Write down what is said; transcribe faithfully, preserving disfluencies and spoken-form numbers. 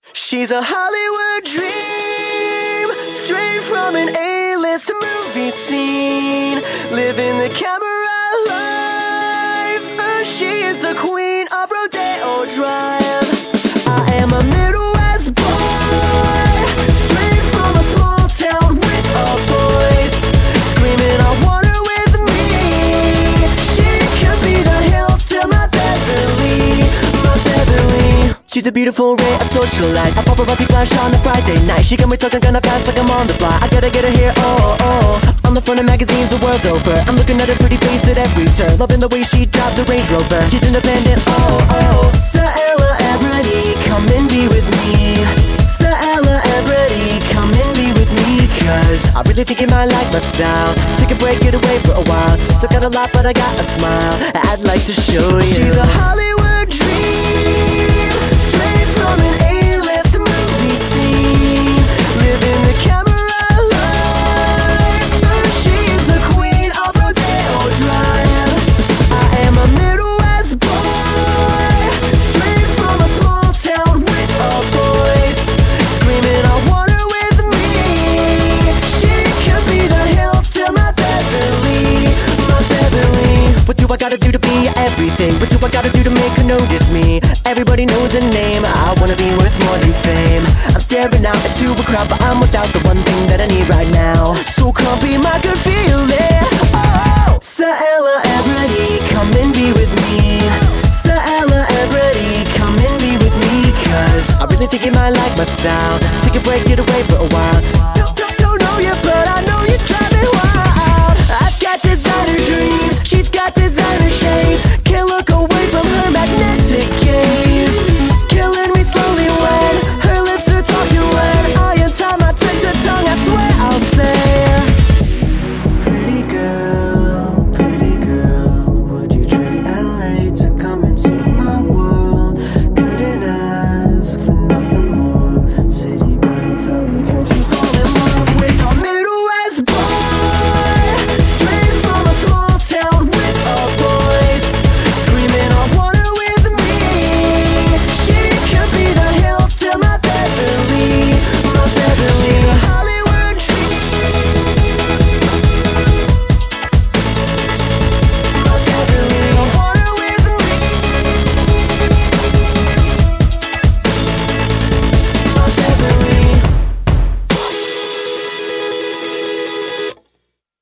She's a Hollywood dream, straight from an A-list movie scene, living the camera life. Uh, she is the queen of Rodeo Drive. I am a Midwest boy, straight from a small town with a voice, screaming I want her with me. She could be the hills to my Beverly, my Beverly. She's a beautiful ray, a socialite, a paparazzi flash on a Friday night. She got me talking kinda fast like I'm on the fly. I gotta get her here, oh, oh. On the front of magazines the world over. I'm looking at her pretty face at every turn, loving the way she drives the Range Rover. She's independent, oh, oh. Sir Ella Ebrity, come and be with me. Sir Ella Ebrity, come and be with me. Cause I really think you might like my style. Take a break, get away for a while. Still got a lot but I got a smile I'd like to show you. She's a Hollywood dream, straight from an A-list movie scene, living the camera life. She is the queen of Rodeo Drive. I am a Midwest boy, straight from a small town with a voice, screaming I want her with me. She could be the hills to my Beverly, my Beverly. What do I gotta do to be everything? What do I gotta do to make her notice me? Everybody knows her name, I wanna be worth more than fame. I'm staring out into a crowd, but I'm without the one thing that I need right now. So come be my good feeling, oh! Sir Ella Ebrity, come and be with me. Sir Ella Ebrity, come and be with me. Cause I really think you might like my style. Take a break, get away for a while. Don't, don't, don't know you, but I know you drive me wild. I've got designer dreams.